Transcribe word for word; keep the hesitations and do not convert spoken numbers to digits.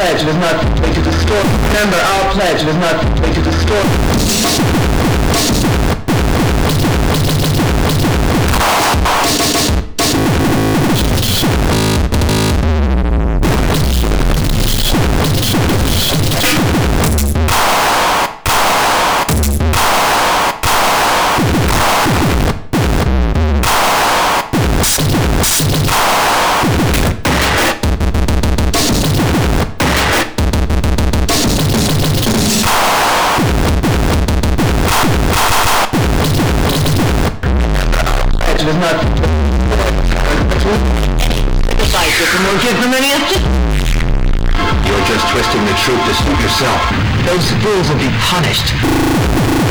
pledge does not to distort. Remember, our pledge does not to distort. Does not decisive promotion from any action. You're just twisting the truth to suit yourself. Those fools will be punished.